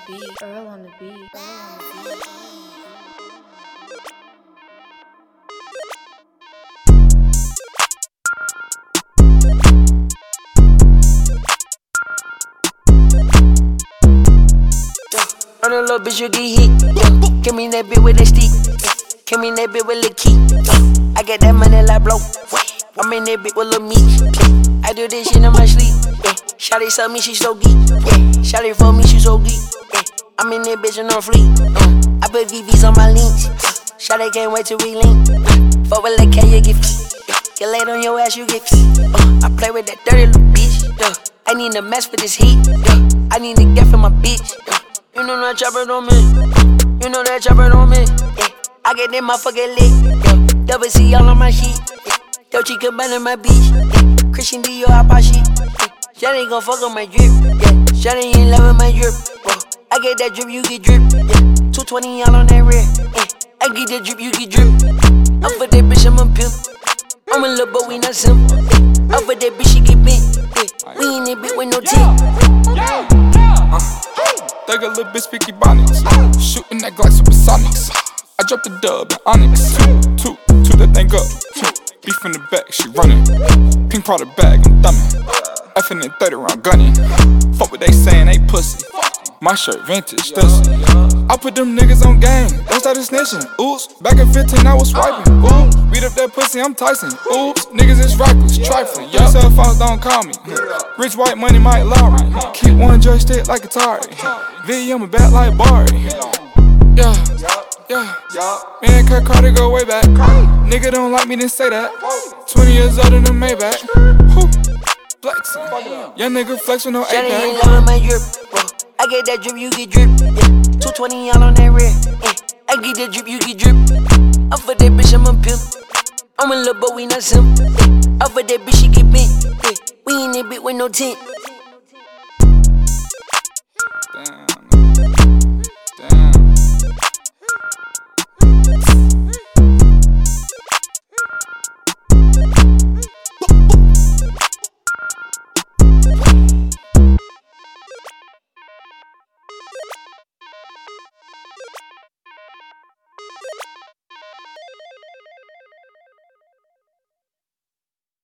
beat, Earl on the beat, Earl on the beat. On a little bitch, you get hit. Yeah. Give me that bitch with that stick. Yeah. Give me that bitch with the key. Yeah. I get that money like blow. I'm in that bitch with Lil Meat. Yeah. I do this shit in my sleep. Yeah. Shawty tell me she so geek. Yeah. Shawty for me, she so geek. Yeah. I'm in that bitch and on fleek. I put VVs on my links. Yeah. Shawty can't wait till we link. Fuck with that K, you get free. Get laid on your ass, you get free. I play with that dirty little bitch. Yeah. I need a mess for this heat. Yeah. I need to get for my bitch. Yeah. You know that chopper on me. You know that chopper on me. Yeah. I get that motherfucker lit. Yeah. Double C all on my sheet. Yeah. Dolce Gabbana in my beach. Yeah. Christian Dior out my sheet. Yeah. Shawty gon' fuck on my drip. Yeah. Shawty in love with my drip. Whoa. I get that drip, you get drip. Yeah. 220 all on that rear. Yeah. I get that drip, you get drip. I'm for that bitch, I'm a pimp. I'm a little but we not simple. Yeah. I'm for that bitch, she get bent. Yeah. We ain't that bitch with no tip. Thug a little bitch, speaky bonnets. Shooting that Glock supersonics. I dropped the dub and Onyx. Two, that thing up. Beef in the back, she running. Pink product bag, I'm thumbing. Effing in 30 round gunning. Fuck what they saying, they pussy. My shirt vintage, dusty. I put them niggas on game, they started snitching. Oops, back in 15 I was swiping. Ooh, beat up that pussy, I'm Tyson. Oops, niggas is reckless, trifling. Your cell phones don't call me. Rich white money, Mike Lowry. Keep one joystick like Atari. V, I'm a bat like Barry. Yeah. Me and Kurt Carter go way back. Nigga don't like me, then say that. 20 years older than Maybach. Flexing. Young nigga flex with no Shawty A-back. in love with my drip. I get that drip, you get drip. Yeah. 220 all on that rear. Yeah. I get that drip, you get drip. I'm for that bitch, I'm a pimp. I'm a little but we not simple. Yeah. I'm for that bitch, she get bent. Yeah. We ain't that bitch with no tent.